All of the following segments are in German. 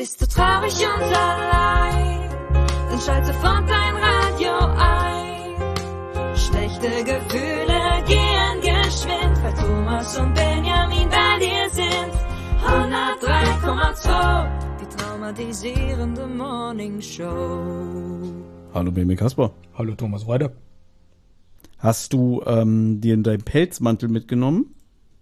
Bist du traurig und allein, dann schalte sofort dein Radio ein. Schlechte Gefühle gehen geschwind, weil Thomas und Benjamin bei dir sind. 103,2, die traumatisierende Morning Show. Hallo Benjamin Kasper. Hallo Thomas, weiter. Hast du dir deinen Pelzmantel mitgenommen?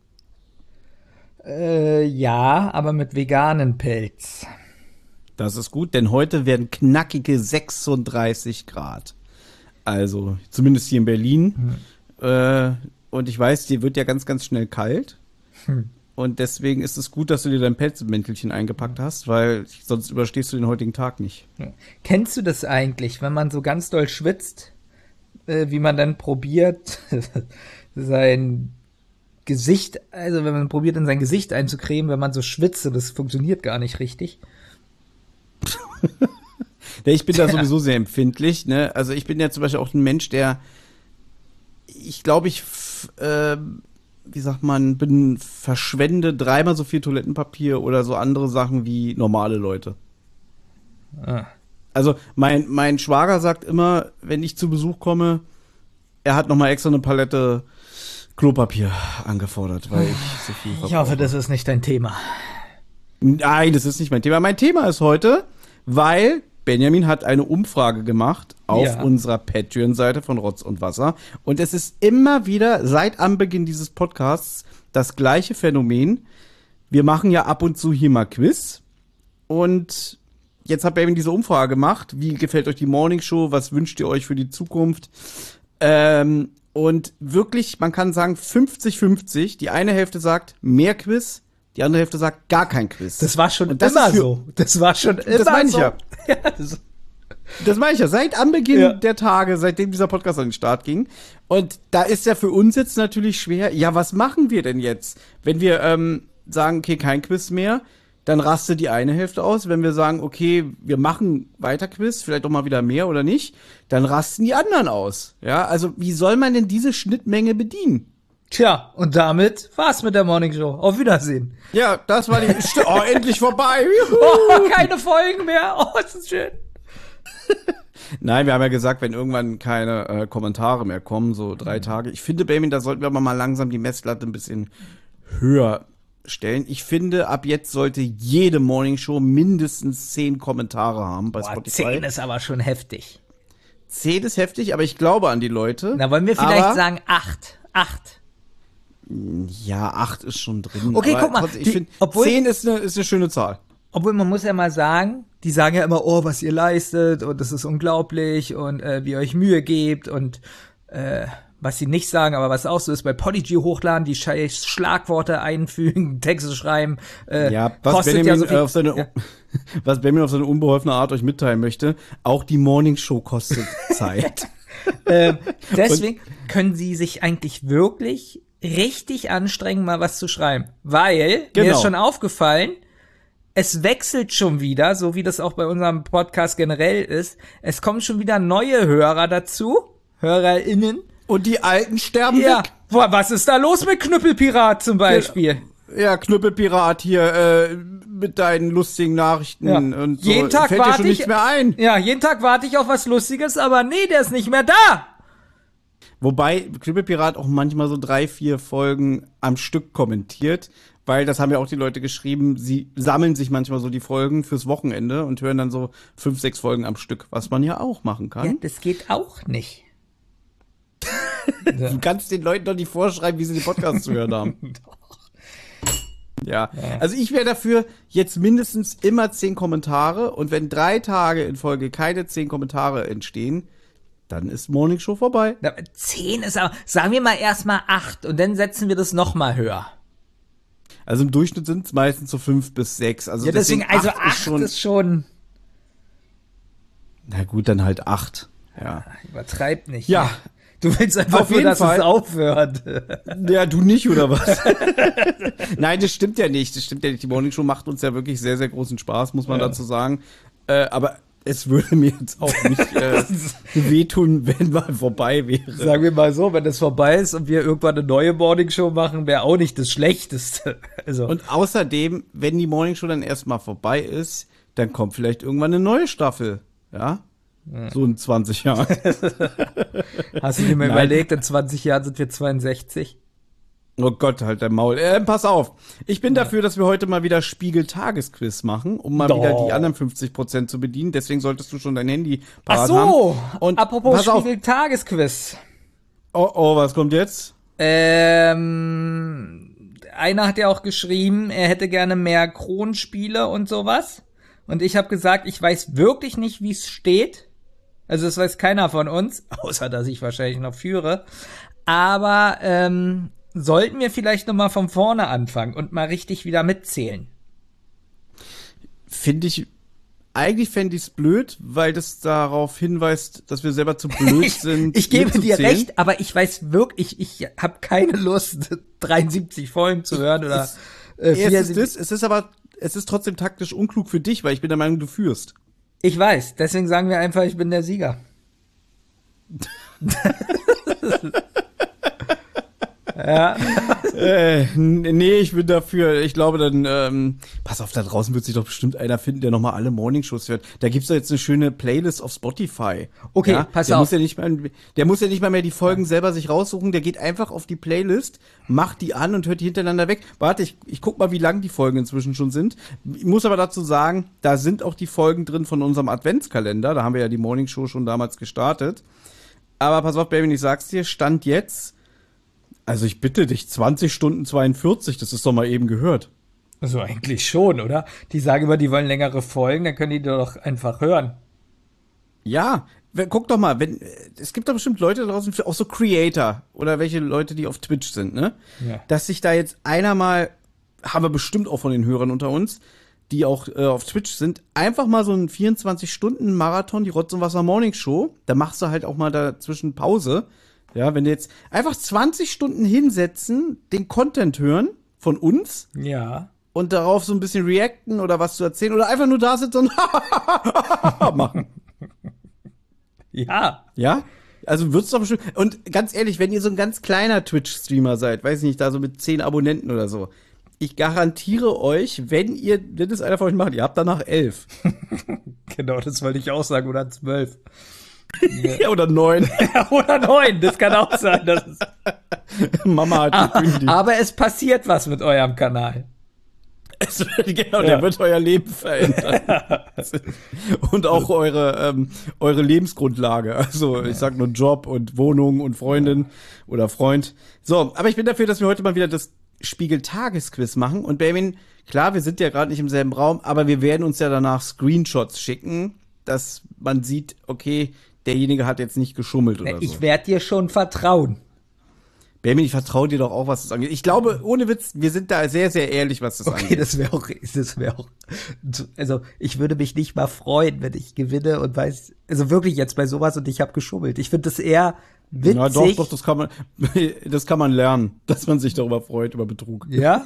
Ja, aber mit veganen Pelz. Das ist gut, denn heute werden knackige 36 Grad. Also zumindest hier in Berlin. Und ich weiß, dir wird ja ganz, ganz schnell kalt. Und deswegen ist es gut, dass du dir dein Pelzmäntelchen eingepackt hast, weil sonst überstehst du den heutigen Tag nicht. Kennst du das eigentlich, wenn man so ganz doll schwitzt, wie man dann probiert, sein Gesicht, also wenn man probiert, in sein Gesicht einzucremen, wenn man so schwitzt, das funktioniert gar nicht richtig. Ich bin da sowieso sehr empfindlich, ne? Also ich bin ja zum Beispiel auch ein Mensch, der, ich glaube, wie sagt man, verschwende 3-mal so viel Toilettenpapier oder so andere Sachen wie normale Leute. Also mein Schwager sagt immer, wenn ich zu Besuch komme, er hat nochmal extra eine Palette Klopapier angefordert, weil ich so viel verbrauche. Ich hoffe, das ist nicht dein Thema. Nein, das ist nicht mein Thema. Mein Thema ist heute, weil Benjamin hat eine Umfrage gemacht auf unserer Patreon-Seite von Rotz und Wasser. Und es ist immer wieder seit Anbeginn dieses Podcasts das gleiche Phänomen. Wir machen ja ab und zu hier mal Quiz. Und jetzt hat Benjamin diese Umfrage gemacht. Wie gefällt euch die Morning Show? Was wünscht ihr euch für die Zukunft? Und wirklich, man kann sagen 50-50. Die eine Hälfte sagt mehr Quiz. Die andere Hälfte sagt gar kein Quiz. Das war schon immer so. Das war schon immer so. Das meine ich ja. Das meine ich ja. Seit Anbeginn der Tage, seitdem dieser Podcast an den Start ging. Und da ist ja für uns jetzt natürlich schwer. Ja, was machen wir denn jetzt? Wenn wir sagen, okay, kein Quiz mehr, dann rastet die eine Hälfte aus. Wenn wir sagen, okay, wir machen weiter Quiz, vielleicht auch mal wieder mehr oder nicht, dann rasten die anderen aus. Ja, also wie soll man denn diese Schnittmenge bedienen? Tja, und damit war's mit der Morning Show. Auf Wiedersehen. Ja, das war die... Oh, endlich vorbei. Oh, keine Folgen mehr. Oh, ist das schön. Nein, wir haben ja gesagt, wenn irgendwann keine Kommentare mehr kommen, so 3 Tage. Ich finde, Benjamin, da sollten wir aber mal langsam die Messlatte ein bisschen höher stellen. Ich finde, ab jetzt sollte jede Morning Show mindestens 10 Kommentare haben bei Spotify. 10 ist aber schon heftig. 10 ist heftig, aber ich glaube an die Leute. Na, wollen wir vielleicht sagen 8? 8. Ja, 8 ist schon drin. Okay, guck mal. Ich finde, 10 ist eine schöne Zahl. Obwohl, man muss ja mal sagen, die sagen ja immer, oh, was ihr leistet und das ist unglaublich und wie ihr euch Mühe gebt und was sie nicht sagen, aber was auch so ist, bei Podigy hochladen, die scheiß Schlagworte einfügen, Texte schreiben, was Benjamin was Benjamin auf seine unbeholfene Art euch mitteilen möchte, auch die Morning Show kostet Zeit. Deswegen können sie sich eigentlich wirklich richtig anstrengen, mal was zu schreiben. Weil, mir ist schon aufgefallen, es wechselt schon wieder, so wie das auch bei unserem Podcast generell ist. Es kommen schon wieder neue Hörer dazu, HörerInnen. Und die Alten sterben weg. Boah, was ist da los mit Knüppelpirat zum Beispiel? Ja, Knüppelpirat hier mit deinen lustigen Nachrichten und so. Jeden Tag fällt dir schon nichts mehr ein. Ja, jeden Tag warte ich auf was Lustiges, aber nee, der ist nicht mehr da. Wobei Knüppelpirat auch manchmal so 3-4 Folgen am Stück kommentiert, weil das haben ja auch die Leute geschrieben, sie sammeln sich manchmal so die Folgen fürs Wochenende und hören dann so 5-6 Folgen am Stück, was man ja auch machen kann. Ja, das geht auch nicht. Du kannst den Leuten doch nicht vorschreiben, wie sie den Podcast zu hören haben. Ja, also ich wäre dafür jetzt mindestens immer 10 Kommentare und wenn 3 Tage in Folge keine 10 Kommentare entstehen, dann ist Morning Show vorbei. 10 ist aber, sagen wir mal erstmal 8 und dann setzen wir das noch mal höher. Also im Durchschnitt sind es meistens so 5 bis 6. Also ja, deswegen 8 ist schon. Na gut, dann halt 8. Ja. Übertreib nicht. Ja. Du willst einfach auf nur, jeden dass Fall. Es aufhört. Ja, du nicht, oder was? Nein, das stimmt ja nicht. Die Morning Show macht uns ja wirklich sehr, sehr großen Spaß, muss man dazu sagen. Aber es würde mir jetzt auch nicht wehtun, wenn mal vorbei wäre. Sagen wir mal so, wenn das vorbei ist und wir irgendwann eine neue Morning Show machen, wäre auch nicht das Schlechteste. Also. Und außerdem, wenn die Morning Show dann erstmal vorbei ist, dann kommt vielleicht irgendwann eine neue Staffel. Ja? So in 20 Jahren. Hast du dir mal überlegt, in 20 Jahren sind wir 62? Oh Gott, halt dein Maul. Pass auf. Ich bin dafür, dass wir heute mal wieder Spiegel-Tagesquiz machen, um mal wieder die anderen 50% zu bedienen. Deswegen solltest du schon dein Handy parat haben. Und apropos Spiegel-Tagesquiz. Oh, was kommt jetzt? Einer hat ja auch geschrieben, er hätte gerne mehr Kronspiele und sowas. Und ich habe gesagt, ich weiß wirklich nicht, wie es steht. Also das weiß keiner von uns, außer dass ich wahrscheinlich noch führe. Aber sollten wir vielleicht noch mal von vorne anfangen und mal richtig wieder mitzählen? Eigentlich fände ich es blöd, weil das darauf hinweist, dass wir selber zu blöd sind. Ich gebe dir recht, aber ich weiß wirklich, ich habe keine Lust, 73 Folgen zu hören oder 74. Es ist trotzdem taktisch unklug für dich, weil ich bin der Meinung, du führst. Ich weiß, deswegen sagen wir einfach, ich bin der Sieger. Ja. Nee, ich bin dafür. Ich glaube dann, pass auf, da draußen wird sich doch bestimmt einer finden, der nochmal alle Morningshows hört. Da gibt's doch jetzt eine schöne Playlist auf Spotify. Okay, ja? pass der auf. Der muss ja nicht mal mehr die Folgen selber sich raussuchen. Der geht einfach auf die Playlist, macht die an und hört die hintereinander weg. Warte, ich guck mal, wie lang die Folgen inzwischen schon sind. Ich muss aber dazu sagen, da sind auch die Folgen drin von unserem Adventskalender. Da haben wir ja die Morningshow schon damals gestartet. Aber pass auf, Baby, ich sag's dir, Stand jetzt. Also ich bitte dich, 20 Stunden 42, das ist doch mal eben gehört. Also eigentlich schon, oder? Die sagen immer, die wollen längere Folgen, dann können die doch einfach hören. Ja, guck doch mal, es gibt doch bestimmt Leute da draußen, auch so Creator oder welche Leute, die auf Twitch sind, ne? Ja. Dass sich da jetzt einer mal, haben wir bestimmt auch von den Hörern unter uns, die auch auf Twitch sind, einfach mal so einen 24-Stunden-Marathon, die Rotz und Wasser Morning Show, da machst du halt auch mal dazwischen Pause. Ja, wenn du jetzt einfach 20 Stunden hinsetzen, den Content hören von uns. Ja. Und darauf so ein bisschen reacten oder was zu erzählen oder einfach nur da sitzen und machen. Ja. Ja? Also wird's doch bestimmt. Und ganz ehrlich, wenn ihr so ein ganz kleiner Twitch-Streamer seid, weiß ich nicht, da so mit 10 Abonnenten oder so, ich garantiere euch, wenn das einer von euch macht, ihr habt danach 11. Genau, das wollte ich auch sagen, oder 12. Ja, oder 9. Oder 9, das kann auch sein. Das ist Mama hat gekündigt. Aber es passiert was mit eurem Kanal. Genau, der wird euer Leben verändern. Und auch eure Lebensgrundlage. Also ich sag nur Job und Wohnung und Freundin oder Freund. So, aber ich bin dafür, dass wir heute mal wieder das Spiegel-Tagesquiz machen. Und Benjamin, klar, wir sind ja gerade nicht im selben Raum, aber wir werden uns ja danach Screenshots schicken, dass man sieht, okay, derjenige hat jetzt nicht geschummelt oder so. Ich werde dir schon vertrauen. Benjamin, ich vertraue dir doch auch, was das angeht. Ich glaube, ohne Witz, wir sind da sehr, sehr ehrlich, was das angeht. Okay, das wäre auch, also ich würde mich nicht mal freuen, wenn ich gewinne und weiß, also wirklich jetzt bei sowas und ich habe geschummelt. Ich finde das eher witzig. Ja, doch, das kann man lernen, dass man sich darüber freut, über Betrug. Ja?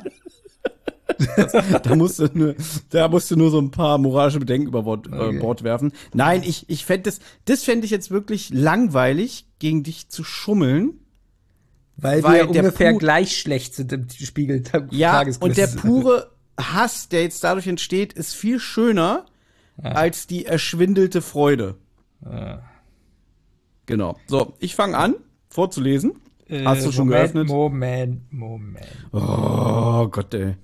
Da musst du nur so ein paar moralische Bedenken über Bord werfen. Nein, ich fände das fände ich jetzt wirklich langweilig, gegen dich zu schummeln. Weil wir ungefähr gleich schlecht sind im Spiegel. Ja, und der pure Hass, der jetzt dadurch entsteht, ist viel schöner als die erschwindelte Freude. Genau. So, ich fange an, vorzulesen. Hast du schon geöffnet? Moment. Oh Gott, ey.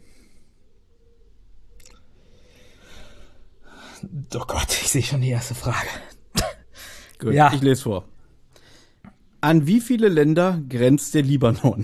Oh Gott, ich sehe schon die erste Frage. Gut, ja. Ich lese vor. An wie viele Länder grenzt der Libanon?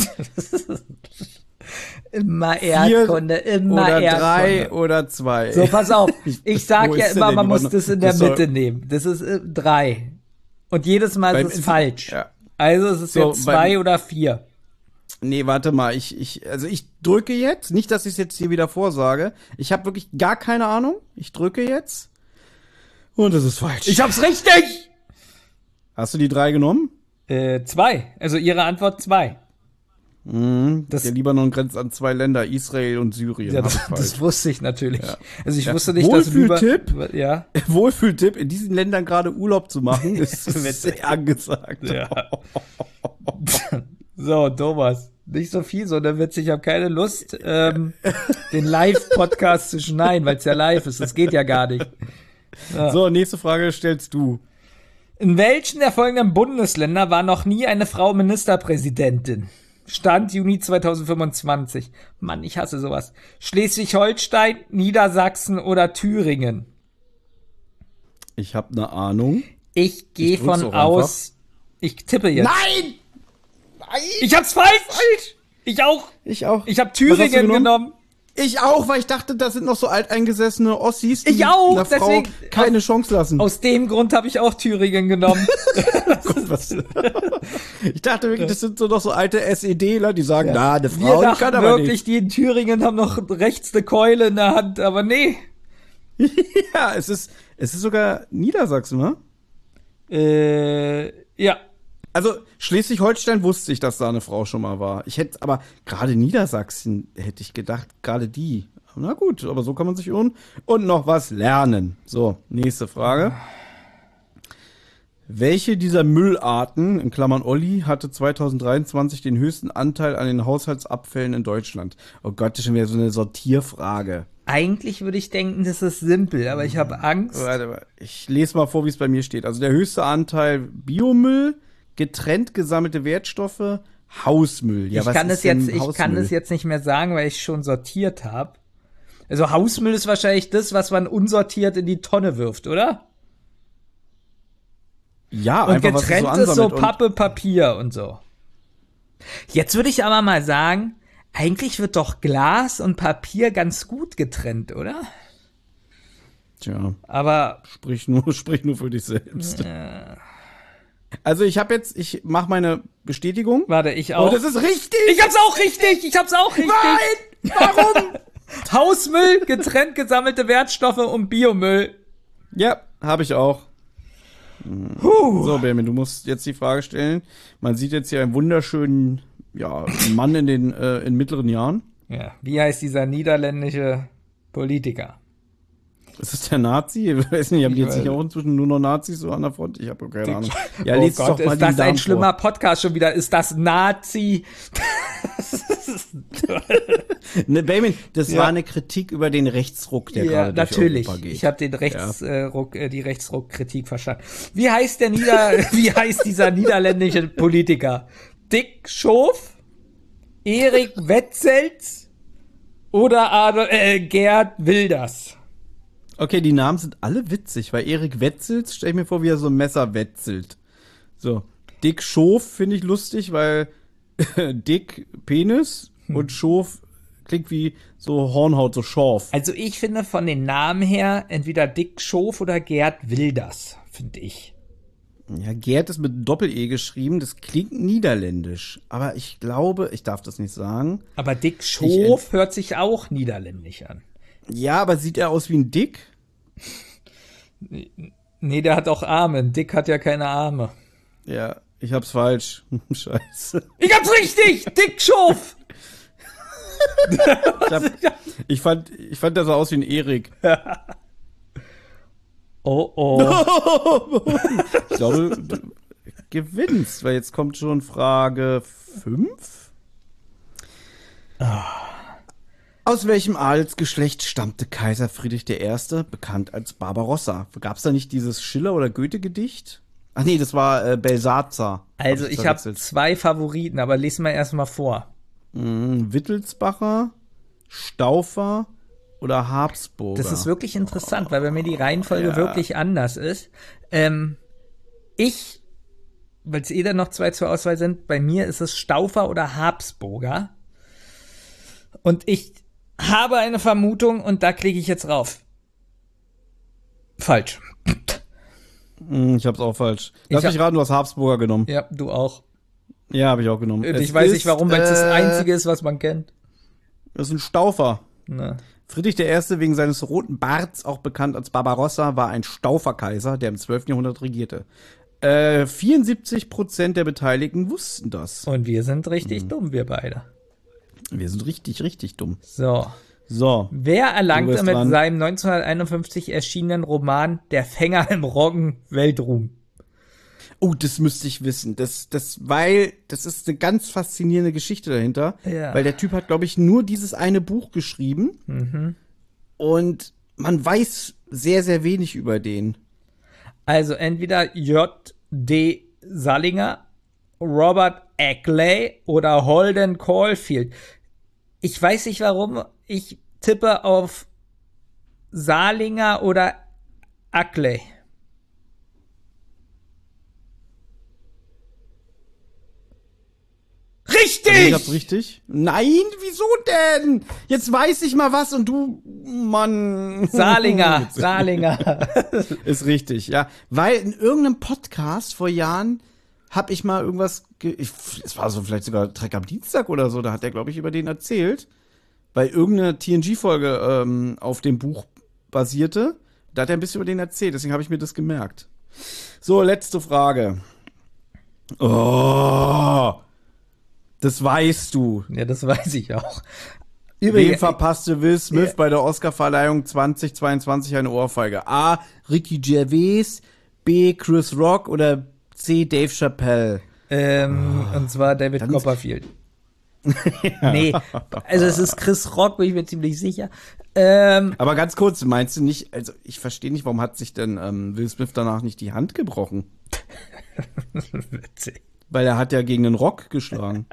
Immer Erdkunde, immer oder Erdkunde. 3 oder 2. So, pass auf. Ich sag ja immer, man muss das in der Mitte nehmen. Das ist 3. Und jedes Mal ist es falsch. Ja. Also es ist jetzt 2 oder 4. Nee, warte mal. Ich drücke jetzt. Nicht, dass ich es jetzt hier wieder vorsage. Ich habe wirklich gar keine Ahnung. Ich drücke jetzt. Und es ist falsch. Ich hab's richtig! Hast du die 3 genommen? 2. Also Ihre Antwort 2. Der Libanon grenzt an 2 Länder, Israel und Syrien. Ja, das wusste ich natürlich. Ja. Also ich wusste nicht, Wohlfühltipp, ja. Wohlfühltipp, in diesen Ländern gerade Urlaub zu machen, ist sehr angesagt. Ja. So, Thomas, Nicht so viel, sondern witzig. Ich habe keine Lust, den Live-Podcast zu schneiden, weil es ja live ist. Das geht ja gar nicht. Ja. So, nächste Frage stellst du. In welchen der folgenden Bundesländer war noch nie eine Frau Ministerpräsidentin? Stand Juni 2025. Mann, ich hasse sowas. Schleswig-Holstein, Niedersachsen oder Thüringen? Ich habe eine Ahnung. Ich gehe von aus. Ich tippe jetzt. Nein! Ich hab's falsch! Ich auch. Ich hab Thüringen genommen. Ich auch, weil ich dachte, das sind noch so alteingesessene Ossis, die einer Frau deswegen, keine Chance lassen. Aus dem Grund habe ich auch Thüringen genommen. Gott, was? Ich dachte wirklich, das sind so noch so alte SEDler, die sagen, eine Frau, die kann aber wirklich, nicht. Die in Thüringen haben noch rechts eine Keule in der Hand, aber nee. Ja, es ist sogar Niedersachsen, ne? Ja. Also Schleswig-Holstein wusste ich, dass da eine Frau schon mal war. Ich hätte, aber gerade Niedersachsen hätte ich gedacht, gerade die. Na gut, aber so kann man sich irren. Und noch was lernen. So, nächste Frage. Welche dieser Müllarten, in Klammern Olli, hatte 2023 den höchsten Anteil an den Haushaltsabfällen in Deutschland? Oh Gott, das ist schon wieder so eine Sortierfrage. Eigentlich würde ich denken, das ist simpel, aber ich habe Angst. Warte, ich lese mal vor, wie es bei mir steht. Also der höchste Anteil Biomüll, getrennt gesammelte Wertstoffe, Hausmüll. Ja, ich kann es jetzt nicht mehr sagen, weil ich schon sortiert habe. Also Hausmüll ist wahrscheinlich das, was man unsortiert in die Tonne wirft, oder? Ja, und einfach getrennt was so ist so Pappe, Papier und so. Jetzt würde ich aber mal sagen, eigentlich wird doch Glas und Papier ganz gut getrennt, oder? Tja. Aber sprich nur für dich selbst. Also ich mache meine Bestätigung. Warte, ich auch. Oh, das ist richtig! Ich hab's auch richtig! Nein! Warum? Hausmüll, getrennt gesammelte Wertstoffe und Biomüll. Ja, habe ich auch. So, Benjamin, du musst jetzt die Frage stellen. Man sieht jetzt hier einen wunderschönen Mann in mittleren Jahren. Ja, wie heißt dieser niederländische Politiker? Ist das der Nazi? Ich weiß nicht, haben die jetzt nicht auch inzwischen nur noch Nazis so an der Front? Ich habe keine Ahnung. Ja, oh Gott, doch mal ist das ein schlimmer Podcast schon wieder? Ist das Nazi? Ne, Benjamin, das war eine Kritik über den Rechtsruck, der gerade durch Europa geht. Ich habe den die Rechtsruck-Kritik verstanden. Wie heißt dieser niederländische Politiker? Dick Schoof? Erik Wetzels? Oder Geert Wilders? Okay, die Namen sind alle witzig, weil Erik Wetzels, stell ich mir vor, wie er so ein Messer wetzelt. So, Dick Schoof finde ich lustig, weil Dick Penis und Schoof klingt wie so Hornhaut, so Schorf. Also ich finde von den Namen her entweder Dick Schoof oder Geert Wilders, finde ich. Ja, Gerd ist mit Doppel-E geschrieben, das klingt niederländisch. Aber ich glaube, ich darf das nicht sagen. Aber Dick Schoof hört sich auch niederländisch an. Ja, aber sieht er aus wie ein Dick? Nee, der hat auch Arme. Ein Dick hat ja keine Arme. Ja, ich hab's falsch. Scheiße. Ich hab's richtig! Dick Schoof! Ich fand, der sah aus wie ein Erik. Oh. Ich glaube, du gewinnst, weil jetzt kommt schon Frage 5. Aus welchem Adelsgeschlecht stammte Kaiser Friedrich I., bekannt als Barbarossa? Gab's da nicht dieses Schiller- oder Goethe-Gedicht? Ach nee, das war Belsazar. Also ich habe 2 Favoriten, aber les mal erstmal vor. Wittelsbacher, Stauffer oder Habsburger? Das ist wirklich interessant, weil bei mir die Reihenfolge wirklich anders ist. Weil es dann noch 2 zur Auswahl sind, bei mir ist es Stauffer oder Habsburger. Und ich habe eine Vermutung und da klicke ich jetzt rauf. Falsch. Ich hab's auch falsch. Lass mich raten, du hast Habsburger genommen. Ja, du auch. Ja, habe ich auch genommen. Ich weiß nicht warum, weil es das Einzige ist, was man kennt. Das ist ein Staufer. Na. Friedrich I., wegen seines roten Barts, auch bekannt als Barbarossa, war ein Stauferkaiser, der im 12. Jahrhundert regierte. 74% der Beteiligten wussten das. Und wir sind richtig dumm, wir beide. Wir sind richtig, richtig dumm. So. Wer erlangte mit seinem 1951 erschienenen Roman Der Fänger im Roggen Weltruhm? Oh, das müsste ich wissen. Weil das ist eine ganz faszinierende Geschichte dahinter. Ja. Weil der Typ hat, glaube ich, nur dieses eine Buch geschrieben. Mhm. Und man weiß sehr, sehr wenig über den. Also entweder J.D. Salinger, Robert Ackley oder Holden Caulfield. Ich weiß nicht warum, ich tippe auf Salinger oder Ackley. Richtig! Also ich hab's richtig? Nein, wieso denn? Jetzt weiß ich mal was und du, Mann. Salinger. Ist richtig, ja. Weil in irgendeinem Podcast vor Jahren habe ich mal irgendwas, es war so vielleicht sogar Trek am Dienstag oder so, da hat er, glaube ich, über den erzählt, weil irgendeine TNG-Folge auf dem Buch basierte. Da hat er ein bisschen über den erzählt, deswegen habe ich mir das gemerkt. So, letzte Frage. Oh, das weißt du. Ja, das weiß ich auch. Wem verpasste Will Smith bei der Oscarverleihung 2022 eine Ohrfeige? A. Ricky Gervais, B. Chris Rock oder C. Dave Chappelle? Und zwar David Copperfield. Ja. Nee, also es ist Chris Rock, bin ich mir ziemlich sicher. Aber ganz kurz, meinst du nicht, also ich verstehe nicht, warum hat sich denn Will Smith danach nicht die Hand gebrochen? Witzig. Weil er hat ja gegen den Rock geschlagen.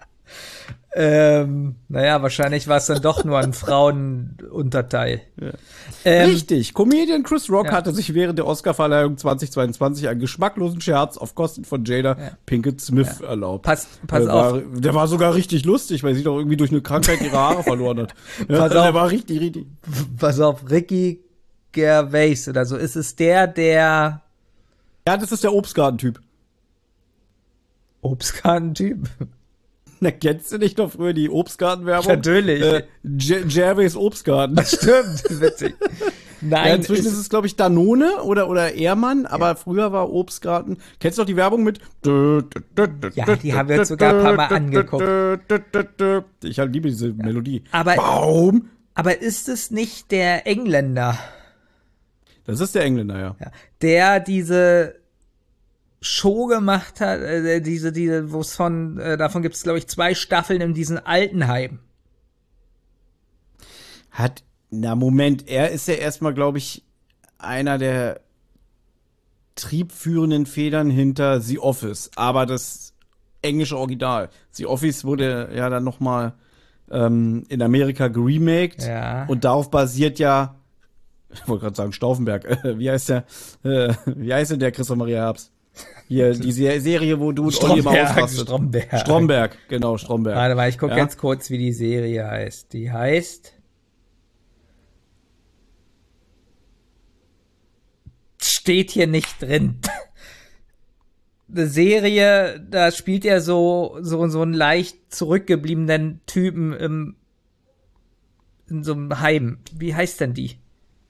Naja, wahrscheinlich war es dann doch nur ein Frauenunterteil. Ja. Richtig. Comedian Chris Rock hatte sich während der Oscarverleihung 2022 einen geschmacklosen Scherz auf Kosten von Jada Pinkett Smith erlaubt. Pass auf. Der war sogar richtig lustig, weil sie doch irgendwie durch eine Krankheit ihre Haare verloren hat. Ja, pass auf. Der war richtig. Pass auf, Ricky Gervais oder so. Ist es der Ja, das ist der Obstgarten-Typ. Obstgarten-Typ? Na, kennst du nicht noch früher die Obstgarten-Werbung? Natürlich. Gervais Obstgarten. Das stimmt, witzig. Nein. Ja, inzwischen ist es, glaube ich, Danone oder Ehrmann, aber früher war Obstgarten. Kennst du noch die Werbung mit? Ja, die haben wir uns sogar ein paar Mal angeguckt. Ich liebe diese Melodie. Aber, Baum. Aber ist es nicht der Engländer? Das ist der Engländer, ja. Der diese Show gemacht hat, wo es davon gibt es, glaube ich, 2 Staffeln in diesem Altenheim. Moment, er ist ja erstmal, glaube ich, einer der triebführenden Federn hinter The Office, aber das englische Original. The Office wurde ja dann nochmal in Amerika geremaked und darauf basiert ja, ich wollte gerade sagen Stauffenberg, wie heißt denn der Christoph Maria Herbst? Hier, die Serie, wo du und Olli immer ausrastet. Stromberg, genau, Stromberg. Warte mal, ich gucke ganz kurz, wie die Serie heißt. Die heißt steht hier nicht drin. Eine Serie, da spielt er so einen leicht zurückgebliebenen Typen in so einem Heim. Wie heißt denn die?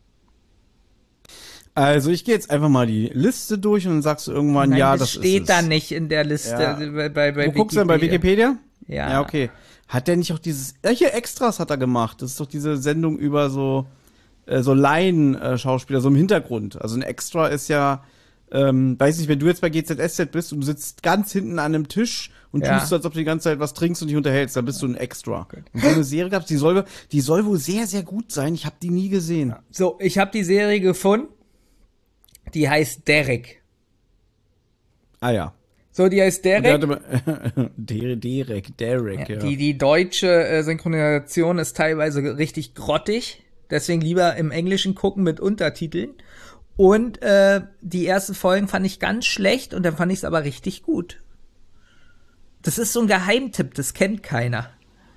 Also ich gehe jetzt einfach mal die Liste durch und dann sagst du irgendwann, Nein, das steht da nicht in der Liste. Ja. Bei Wo guckst du denn, bei Wikipedia? Ja. Ja, okay. Hat der nicht auch dieses, hier Extras hat er gemacht. Das ist doch diese Sendung über so Laien-Schauspieler, so im Hintergrund. Also ein Extra ist ja, weiß nicht, wenn du jetzt bei GZSZ bist und du sitzt ganz hinten an einem Tisch und tust so, als ob du die ganze Zeit was trinkst und dich unterhältst, dann bist du ein Extra. Okay. Und so eine Serie gab's, die soll wohl sehr, sehr gut sein. Ich habe die nie gesehen. So, ich habe die Serie gefunden. Die heißt Derek. Ah ja. So, die heißt Derek. Derek, ja. Die deutsche Synchronisation ist teilweise richtig grottig. Deswegen lieber im Englischen gucken mit Untertiteln. Und die ersten Folgen fand ich ganz schlecht und dann fand ich es aber richtig gut. Das ist so ein Geheimtipp, das kennt keiner.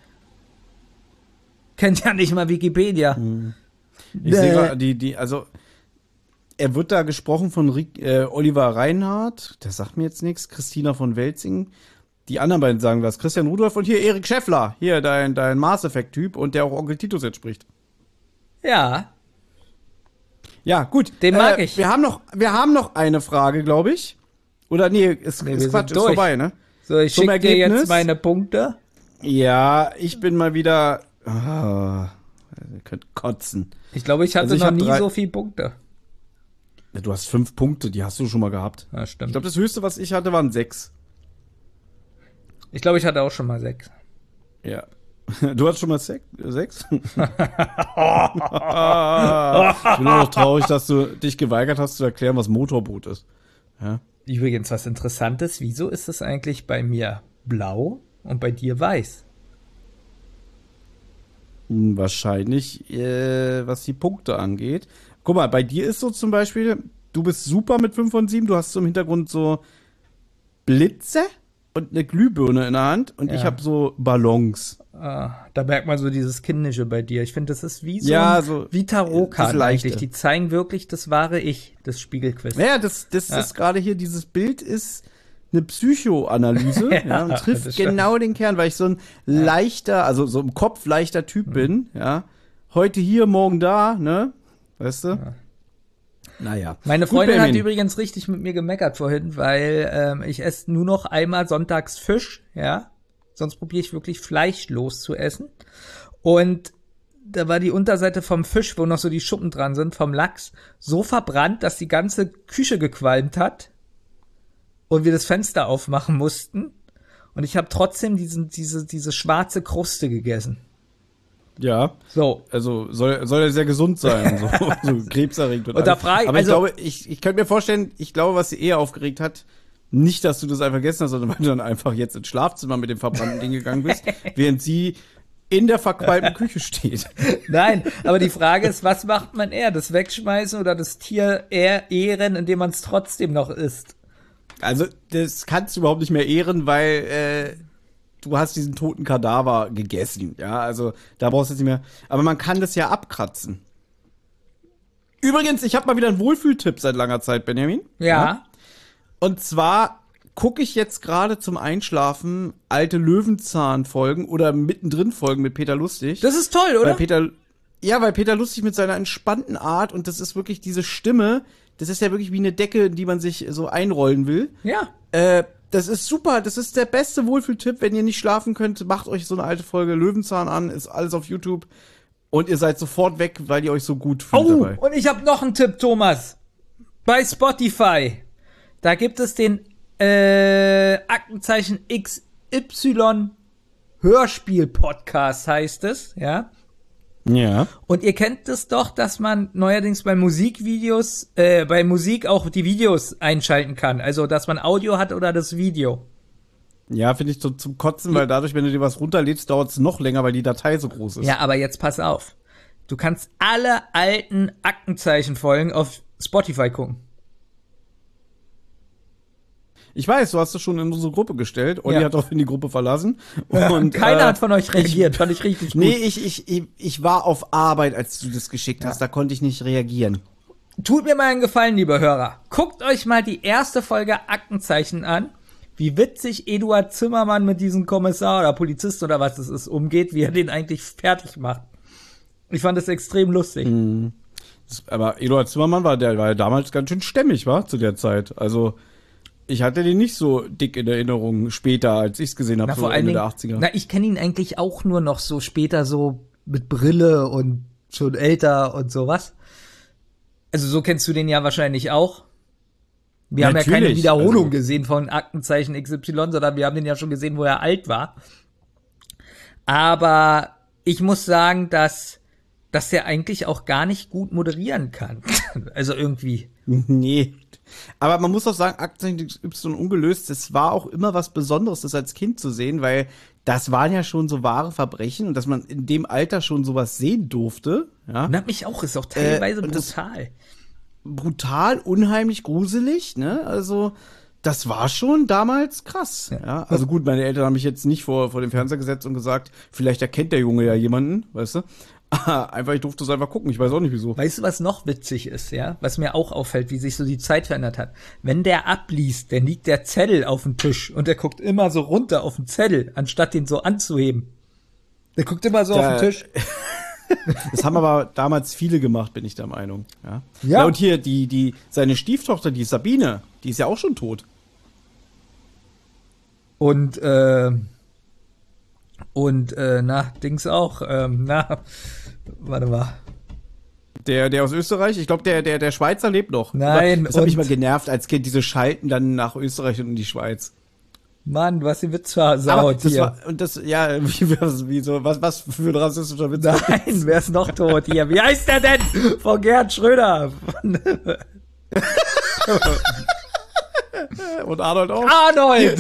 Kennt ja nicht mal Wikipedia. Ich sehe gerade, also er wird da gesprochen von Oliver Reinhardt, der sagt mir jetzt nichts, Christina von Welzing. Die anderen beiden sagen was. Christian Rudolph und hier Erik Scheffler, hier dein Mass Effect-Typ und der auch Onkel Titus jetzt spricht. Ja. Ja, gut. Den mag ich. Wir haben noch eine Frage, glaube ich. Oder ist Quatsch, ist vorbei, ne? So, ich schicke dir jetzt meine Punkte. Ja, ich bin mal wieder. Ihr könnt kotzen. Ich glaube, ich hatte noch nie so viele Punkte. Du hast 5 Punkte, die hast du schon mal gehabt. Ja, stimmt. Ich glaube, das Höchste, was ich hatte, waren 6. Ich glaube, ich hatte auch schon mal 6. Ja. Du hattest schon mal 6? Ich bin nur noch traurig, dass du dich geweigert hast zu erklären, was Motorboot ist. Ja. Übrigens, was Interessantes, wieso ist es eigentlich bei mir blau und bei dir weiß? Wahrscheinlich, was die Punkte angeht. Guck mal, bei dir ist so zum Beispiel, du bist super mit 5 von 7, du hast so im Hintergrund so Blitze und eine Glühbirne in der Hand und ich habe so Ballons. Da merkt man so dieses Kindische bei dir. Ich finde, das ist wie wie Tarotkarten eigentlich. Die zeigen wirklich das wahre Ich, das Spiegelquiz. Ja, das ist gerade hier, dieses Bild ist eine Psychoanalyse und trifft genau den Kern, weil ich so ein leichter, also so im Kopf leichter Typ bin, ja. Heute hier, morgen da, ne? Weißt du? Ja. Naja. Meine Freundin hat übrigens richtig mit mir gemeckert vorhin, weil ich esse nur noch einmal sonntags Fisch, ja. Sonst probiere ich wirklich fleischlos zu essen. Und da war die Unterseite vom Fisch, wo noch so die Schuppen dran sind, vom Lachs, so verbrannt, dass die ganze Küche gequalmt hat. Und wir das Fenster aufmachen mussten. Und ich habe trotzdem diese schwarze Kruste gegessen. Ja. So. Also soll er sehr gesund sein. so krebserregend. Und da frage ich, aber also, ich könnte mir vorstellen, was sie eher aufgeregt hat, nicht, dass du das einfach vergessen hast, sondern weil du dann einfach jetzt ins Schlafzimmer mit dem verbrannten Ding gegangen bist, während sie in der verqualmten Küche steht. Nein, aber die Frage ist, was macht man eher? Das Wegschmeißen oder das Tier eher ehren, indem man es trotzdem noch isst? Also, das kannst du überhaupt nicht mehr ehren, weil du hast diesen toten Kadaver gegessen. Ja, also da brauchst du jetzt nicht mehr. Aber man kann das ja abkratzen. Übrigens, ich habe mal wieder einen Wohlfühltipp seit langer Zeit, Benjamin. Ja. Und zwar gucke ich jetzt gerade zum Einschlafen alte Löwenzahn-Folgen oder mittendrin Folgen mit Peter Lustig. Das ist toll, oder? Weil Peter Lustig mit seiner entspannten Art und das ist wirklich diese Stimme, das ist ja wirklich wie eine Decke, in die man sich so einrollen will. Ja. Das ist super, das ist der beste Wohlfühltipp, wenn ihr nicht schlafen könnt, macht euch so eine alte Folge Löwenzahn an, ist alles auf YouTube und ihr seid sofort weg, weil ihr euch so gut fühlt dabei. Und ich habe noch einen Tipp, Thomas. Bei Spotify, da gibt es den Aktenzeichen XY Hörspiel-Podcast heißt es, ja. Ja. Und ihr kennt es doch, dass man neuerdings bei Musik auch die Videos einschalten kann. Also, dass man Audio hat oder das Video. Ja, finde ich so zum Kotzen, weil dadurch, wenn du dir was runterlädst, dauert es noch länger, weil die Datei so groß ist. Ja, aber jetzt pass auf. Du kannst alle alten Aktenzeichenfolgen auf Spotify gucken. Ich weiß, du hast es schon in unsere Gruppe gestellt. Olli hat auch in die Gruppe verlassen. Und keiner hat von euch reagiert, fand ich richtig gut. Nee, ich war auf Arbeit, als du das geschickt hast. Da konnte ich nicht reagieren. Tut mir mal einen Gefallen, liebe Hörer. Guckt euch mal die erste Folge Aktenzeichen an. Wie witzig Eduard Zimmermann mit diesem Kommissar oder Polizist oder was es ist, umgeht, wie er den eigentlich fertig macht. Ich fand das extrem lustig. Aber Eduard Zimmermann war ja damals ganz schön stämmig, war zu der Zeit. Also ich hatte den nicht so dick in Erinnerung später, als ich es gesehen habe, so Ende der 80er. Na, ich kenne ihn eigentlich auch nur noch so später so mit Brille und schon älter und sowas. Also so kennst du den ja wahrscheinlich auch. Wir haben ja keine Wiederholung gesehen von Aktenzeichen XY, sondern wir haben den ja schon gesehen, wo er alt war. Aber ich muss sagen, dass er eigentlich auch gar nicht gut moderieren kann. Also irgendwie. Nee. Aber man muss auch sagen, Aktenzeichen XY ungelöst, das war auch immer was Besonderes, das als Kind zu sehen, weil das waren ja schon so wahre Verbrechen und dass man in dem Alter schon sowas sehen durfte. Ja. Wundert mich auch, ist auch teilweise brutal. Brutal, unheimlich gruselig, ne? Also, das war schon damals krass. Ja. Also gut, meine Eltern haben mich jetzt nicht vor den Fernseher gesetzt und gesagt, vielleicht erkennt der Junge ja jemanden, weißt du? Einfach, ich durfte es einfach gucken, ich weiß auch nicht wieso. Weißt du, was noch witzig ist, ja? Was mir auch auffällt, wie sich so die Zeit verändert hat. Wenn der abliest, dann liegt der Zettel auf dem Tisch und der guckt immer so runter auf den Zettel, anstatt den so anzuheben. Der guckt immer so auf den Tisch. Das haben aber damals viele gemacht, bin ich der Meinung. Ja, und hier, seine Stieftochter, die Sabine, die ist ja auch schon tot. Und Dings auch, warte mal. Der aus Österreich? Ich glaube, der Schweizer lebt noch. Nein. Das hat mich mal genervt als Kind, diese Schalten dann nach Österreich und in die Schweiz. Mann, du hast den Witz versaut hier. Was für ein rassistischer Witz. Nein, wer ist noch tot hier? Wie heißt der denn? Von Gerhard Schröder. Und Arnold auch? Arnold!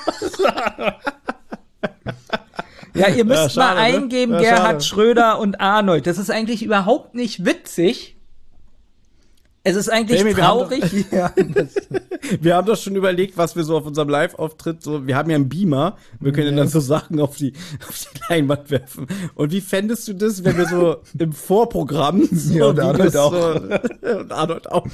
Ja, ihr müsst schade, mal eingeben, ne? Gerhard Schröder und Arnold. Das ist eigentlich überhaupt nicht witzig. Es ist eigentlich traurig. Wir haben doch schon überlegt, was wir so auf unserem Live-Auftritt, so, wir haben ja einen Beamer, wir können dann so Sachen auf die Leinwand werfen. Und wie fändest du das, wenn wir so im Vorprogramm so, und Arnold auch. Und Arnold auch.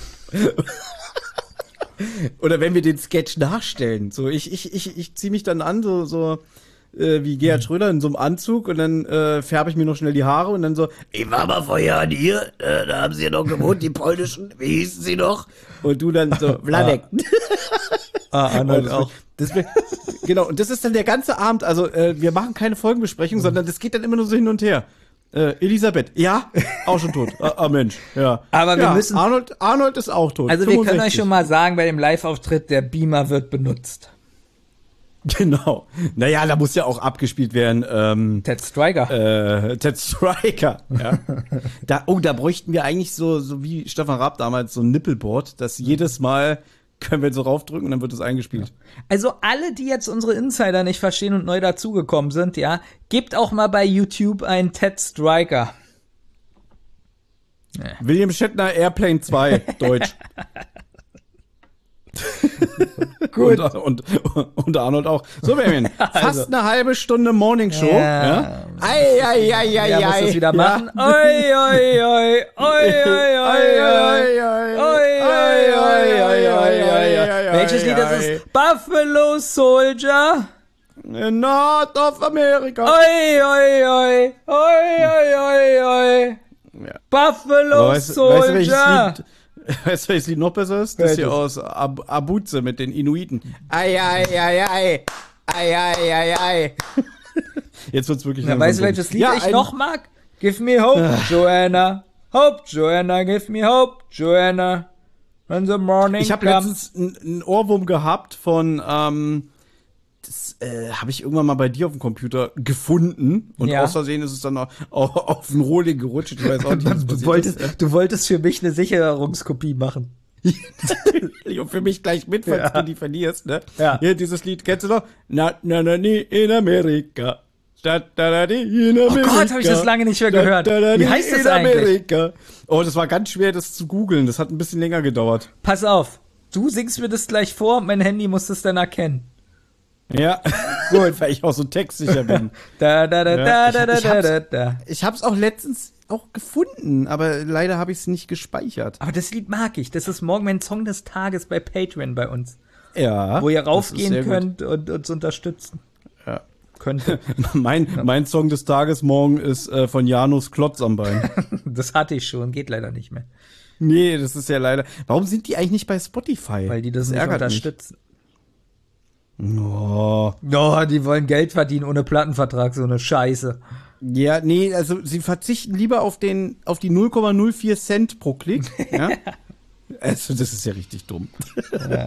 Oder wenn wir den Sketch nachstellen. So, ich ziehe mich dann an, so wie Gerhard Schröder in so einem Anzug und dann färbe ich mir noch schnell die Haare und dann so, ich war mal vor Jahren hier, da haben sie ja noch gewohnt, die polnischen, wie hießen sie noch? Und du dann so, Vladek. Arnold auch. Genau, und das ist dann der ganze Abend, also wir machen keine Folgenbesprechung, sondern das geht dann immer nur so hin und her. Elisabeth, ja, auch schon tot. Mensch, ja. Aber wir müssen. Arnold ist auch tot. Also 65. Wir können euch schon mal sagen, bei dem Live-Auftritt, der Beamer wird benutzt. Genau. Naja, da muss ja auch abgespielt werden. Ted Stryker. Ted Stryker, ja. Da bräuchten wir eigentlich so wie Stefan Raab damals so ein Nippelboard, dass jedes Mal können wir so raufdrücken und dann wird es eingespielt. Also alle, die jetzt unsere Insider nicht verstehen und neu dazugekommen sind, ja, gebt auch mal bei YouTube einen Ted Stryker. William Shatner Airplane 2, Deutsch. Gut. Und Arnold auch. So, Benjamin, fast eine halbe Stunde Morningshow. Ja. Ja, muss das wieder machen. Welches Lied ist es? Buffalo Soldier. North of America. Buffalo Soldier. Weißt du, welches Lied noch besser ist? Das hier aus Abuze mit den Inuiten. Jetzt wird's wirklich langsam. Weißt du, welches Lied ich noch mag? Give me hope, Joanna. Hope, Joanna, give me hope, Joanna. When the morning Ich habe letztens einen Ohrwurm gehabt von, das habe ich irgendwann mal bei dir auf dem Computer gefunden und aus Versehen ist es dann auch auf den Rohling gerutscht. Ich weiß auch nicht, du wolltest für mich eine Sicherungskopie machen. Und für mich gleich mit, falls du die verlierst, ne? Ja. Hier, dieses Lied, kennst du noch? Na, in Amerika. Da, in Amerika. Oh Gott, habe ich das lange nicht mehr gehört. Wie heißt das eigentlich? Oh, das war ganz schwer, das zu googeln. Das hat ein bisschen länger gedauert. Pass auf, du singst mir das gleich vor und mein Handy muss das dann erkennen. Ja, gut, weil ich auch so textsicher bin. Ich hab's auch letztens auch gefunden, aber leider habe ich es nicht gespeichert. Aber das Lied mag ich. Das ist morgen mein Song des Tages bei Patreon bei uns. Ja. Wo ihr raufgehen könnt und uns unterstützen. Ja. Könnte. Mein Song des Tages morgen ist von Janus Klotz am Bein. Das hatte ich schon, geht leider nicht mehr. Nee, das ist ja leider. Warum sind die eigentlich nicht bei Spotify? Weil die das nicht unterstützen. Oh, die wollen Geld verdienen ohne Plattenvertrag, so eine Scheiße. Ja, nee, also sie verzichten lieber auf die 0,04 Cent pro Klick. Ja? Also das ist ja richtig dumm. Ja.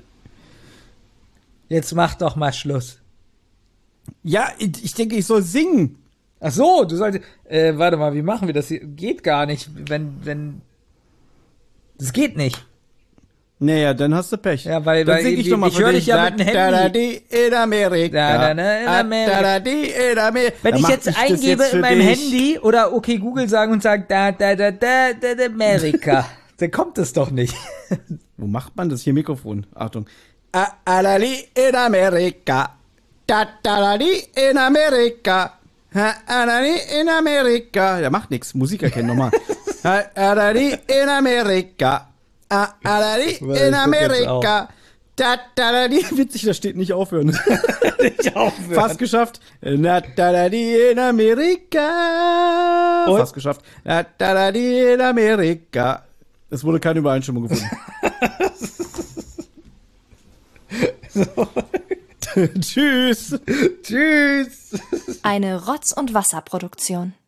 Jetzt mach doch mal Schluss. Ja, ich denke, ich soll singen. Ach so, du solltest. Warte mal, wie machen wir das hier? Geht gar nicht, wenn. Das geht nicht. Naja, dann hast du Pech. Ja, weil sing ich ich höre dich ja mit dem Handy. In Amerika. In Amerika. Wenn ich jetzt eingebe in meinem Handy oder okay Google sagen und sagen Amerika, dann kommt es doch nicht. Wo macht man das hier? Mikrofon. Achtung. In Amerika. In Amerika. In Amerika. Der macht nix. Musiker kennen nochmal. In Amerika. In Amerika. Witzig, da steht nicht aufhören. Nicht aufhören. Fast geschafft. In Amerika. Und? Fast geschafft. In Amerika. Es wurde keine Übereinstimmung gefunden. Tschüss. Tschüss. Eine Rotz- und Wasserproduktion.